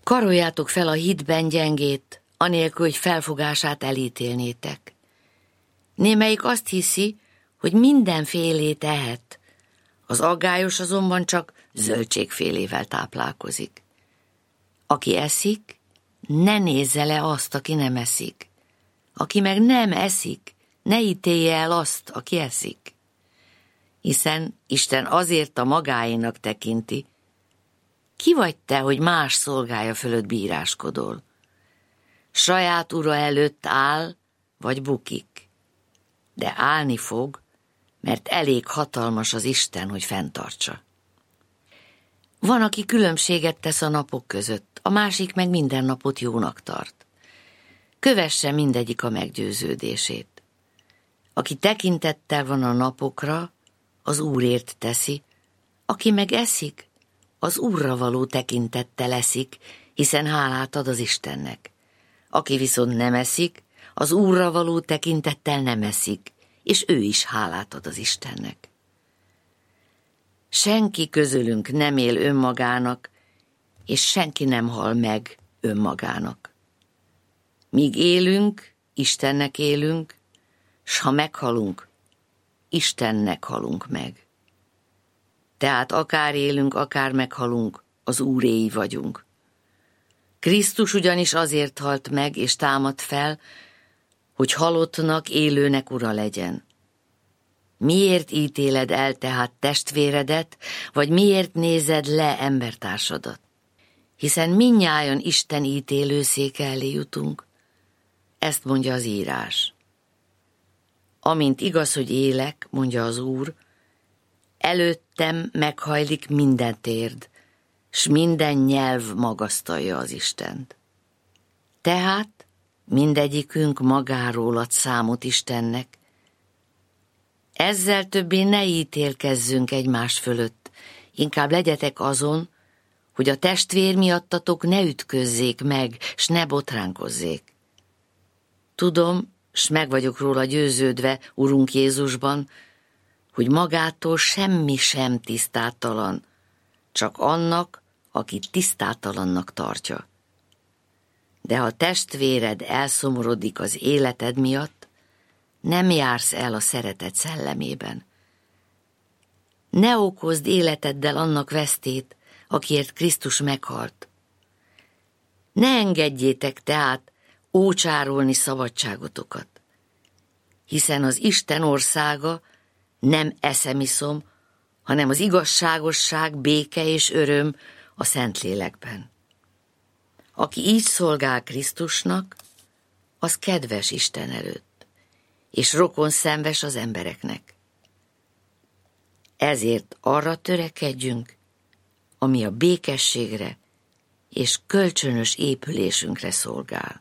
Karoljátok fel a hitben gyengét, anélkül, hogy felfogását elítélnétek. Némelyik azt hiszi, hogy mindenfélét ehet, az aggályos azonban csak zöldségfélével táplálkozik. Aki eszik, ne nézze le azt, aki nem eszik. Aki meg nem eszik, ne ítélje el azt, aki eszik. Hiszen Isten azért a magáénak tekinti. Ki vagy te, hogy más szolgája fölött bíráskodol? Saját ura előtt áll, vagy bukik. De állni fog, mert elég hatalmas az Isten, hogy fenntartsa. Van, aki különbséget tesz a napok között, a másik meg minden napot jónak tart. Kövesse mindegyik a meggyőződését. Aki tekintettel van a napokra, az Úrért teszi, aki meg eszik, az Úrra való tekintettel eszik, hiszen hálát ad az Istennek. Aki viszont nem eszik, az Úrra való tekintettel nem eszik, és ő is hálát ad az Istennek. Senki közülünk nem él önmagának, és senki nem hal meg önmagának. Míg élünk, Istennek élünk, s ha meghalunk, Istennek halunk meg. Tehát akár élünk, akár meghalunk, az Úréi vagyunk. Krisztus ugyanis azért halt meg és támadt fel, hogy halottnak, élőnek ura legyen. Miért ítéled el tehát testvéredet, vagy miért nézed le embertársadat? Hiszen mindnyájan Isten ítélőszéke elé jutunk. Ezt mondja az írás. Amint igaz, hogy élek, mondja az Úr, előttem meghajlik minden térd, s minden nyelv magasztalja az Istent. Tehát mindegyikünk magáról ad számot Istennek. Ezzel többé ne ítélkezzünk egymás fölött, inkább legyetek azon, hogy a testvér miattatok ne ütközzék meg, s ne botránkozzék. Tudom, s meg vagyok róla győződve, Urunk Jézusban, hogy magától semmi sem tisztátalan, csak annak, aki tisztátalannak tartja. De ha testvéred elszomorodik az életed miatt, nem jársz el a szeretet szellemében. Ne okozd életeddel annak vesztét, akiért Krisztus meghalt. Ne engedjétek tehát ócsárolni szabadságotokat, hiszen az Isten országa nem eszemiszom, hanem az igazságosság, béke és öröm a Szentlélekben. Aki így szolgál Krisztusnak, az kedves Isten előtt, és rokonszenves az embereknek. Ezért arra törekedjünk, ami a békességre és kölcsönös épülésünkre szolgál.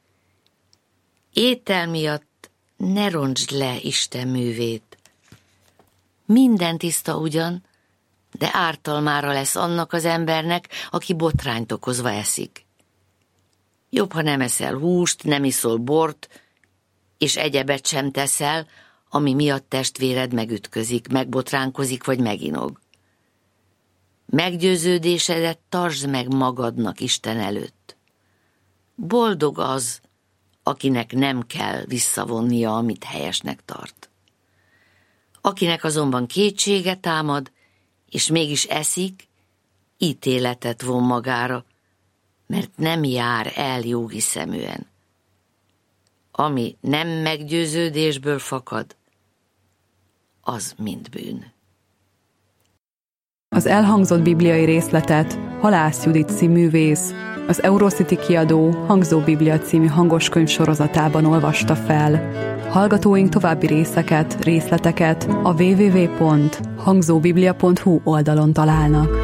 Étel miatt ne rontsd le Isten művét. Minden tiszta ugyan, de ártalmára lesz annak az embernek, aki botrányt okozva eszik. Jobb, ha nem eszel húst, nem iszol bort, és egyebet sem teszel, ami miatt testvéred megütközik, megbotránkozik vagy meginog. Meggyőződésedet tartsd meg magadnak Isten előtt. Boldog az, akinek nem kell visszavonnia, amit helyesnek tart. Akinek azonban kétsége támad, és mégis eszik, ítéletet von magára, mert nem jár el jóhiszeműen. Ami nem meggyőződésből fakad, az mind bűn. Az elhangzott bibliai részletet Halász Judit színművész, az Eurocity kiadó Hangzó Biblia című hangoskönyv sorozatában olvasta fel. Hallgatóink további részleteket a www.hangzóbiblia.hu oldalon találnak.